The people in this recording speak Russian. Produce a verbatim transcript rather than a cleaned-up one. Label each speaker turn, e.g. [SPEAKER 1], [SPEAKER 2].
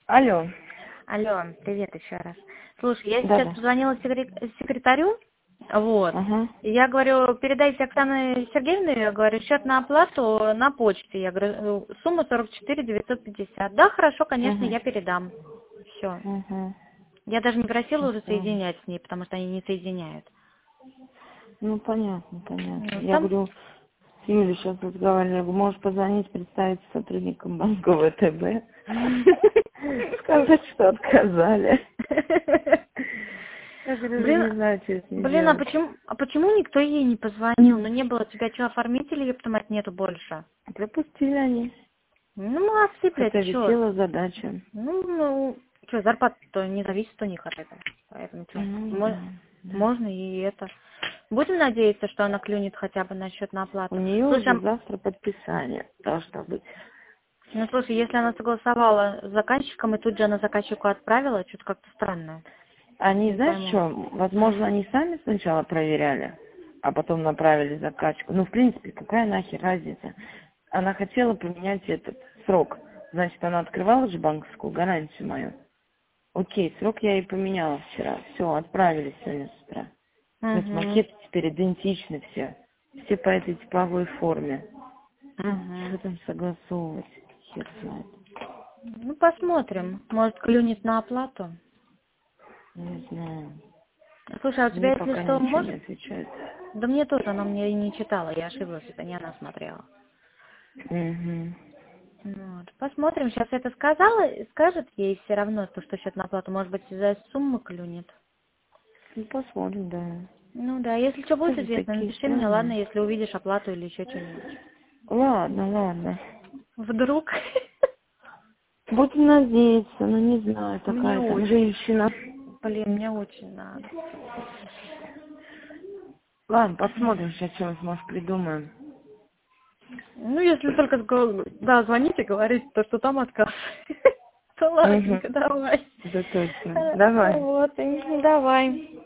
[SPEAKER 1] Алло.
[SPEAKER 2] Алло, привет еще раз. Слушай, я сейчас
[SPEAKER 1] Да-да.
[SPEAKER 2] позвонила секре- секретарю, вот,
[SPEAKER 1] Ага.
[SPEAKER 2] и я говорю, передайте Оксане Сергеевне, я говорю, счет на оплату на почте, я говорю, сумма сорок четыре девятьсот пятьдесят. Да, хорошо, конечно,
[SPEAKER 1] Ага.
[SPEAKER 2] я передам. Все.
[SPEAKER 1] Ага.
[SPEAKER 2] Я даже не просила уже
[SPEAKER 1] Хорошо.
[SPEAKER 2] соединять с ней, потому что они не соединяют.
[SPEAKER 1] Ну, понятно, понятно.
[SPEAKER 2] Ну,
[SPEAKER 1] Я
[SPEAKER 2] там,
[SPEAKER 1] говорю, с Юлей сейчас разговаривали, я говорю, можешь позвонить, представить сотрудникам банка ВТБ, сказать, что отказали. Я говорю,
[SPEAKER 2] блин,
[SPEAKER 1] не знаю, что с ней
[SPEAKER 2] блин, а
[SPEAKER 1] делать.
[SPEAKER 2] почему, а почему никто ей не позвонил? Ну, не было тебя, что, оформителей, епту мать, нету больше?
[SPEAKER 1] Пропустили они,
[SPEAKER 2] Ну, молодцы, блядь,
[SPEAKER 1] хотя
[SPEAKER 2] чё?
[SPEAKER 1] висела задача.
[SPEAKER 2] Ну, ну, что, зарплата-то не зависит у них от этого. Поэтому что,
[SPEAKER 1] Ну, да, да.
[SPEAKER 2] можно и это. Будем надеяться, что она клюнет хотя бы на счет на
[SPEAKER 1] У
[SPEAKER 2] оплату.
[SPEAKER 1] нее
[SPEAKER 2] Слушай,
[SPEAKER 1] уже
[SPEAKER 2] а-
[SPEAKER 1] завтра подписание должно быть.
[SPEAKER 2] ну слушай, если она согласовала с заказчиком и тут же она заказчику отправила, что-то как-то странно.
[SPEAKER 1] Они,
[SPEAKER 2] Не
[SPEAKER 1] знаешь
[SPEAKER 2] пойму.
[SPEAKER 1] что, возможно, они сами сначала проверяли, а потом направили заказчику. Ну, в принципе, какая нахер разница? Она хотела поменять этот срок. Значит, она открывала же банковскую гарантию мою. Окей, срок я ей поменяла вчера. Все, отправили сегодня с утра. То есть
[SPEAKER 2] Угу.
[SPEAKER 1] макеты теперь идентичны все. Все по этой типовой форме.
[SPEAKER 2] Угу.
[SPEAKER 1] Что там согласовывать? Хер знает.
[SPEAKER 2] Ну, посмотрим. Может, клюнет на оплату.
[SPEAKER 1] Не знаю.
[SPEAKER 2] Слушай, а у
[SPEAKER 1] Мне
[SPEAKER 2] тебя, если
[SPEAKER 1] пока
[SPEAKER 2] что,
[SPEAKER 1] ничего не
[SPEAKER 2] может?
[SPEAKER 1] отвечает.
[SPEAKER 2] Да мне тоже, она мне и не читала, я ошиблась, это не она смотрела.
[SPEAKER 1] Угу.
[SPEAKER 2] Вот. Посмотрим, сейчас это сказала, скажет ей все равно, то, что счет на оплату, может быть, из-за суммы клюнет.
[SPEAKER 1] Ну, посмотрим, да.
[SPEAKER 2] Ну да, если что будет
[SPEAKER 1] Тоже
[SPEAKER 2] известно,
[SPEAKER 1] такие
[SPEAKER 2] напиши мне, ладно,
[SPEAKER 1] странные.
[SPEAKER 2] если увидишь оплату или еще что-нибудь.
[SPEAKER 1] Ладно, ладно.
[SPEAKER 2] Вдруг?
[SPEAKER 1] Будем надеяться, но не знаю,
[SPEAKER 2] Мне
[SPEAKER 1] такая там
[SPEAKER 2] очень,
[SPEAKER 1] женщина.
[SPEAKER 2] блин, мне очень надо.
[SPEAKER 1] Ладно, посмотрим, сейчас что-нибудь, может, придумаем.
[SPEAKER 2] Ну, если только, сго- да, звоните, говорите, то, что там отказ. То
[SPEAKER 1] Угу.
[SPEAKER 2] ладненько, давай.
[SPEAKER 1] Да точно.
[SPEAKER 2] Э,
[SPEAKER 1] Давай.
[SPEAKER 2] Вот, и давай.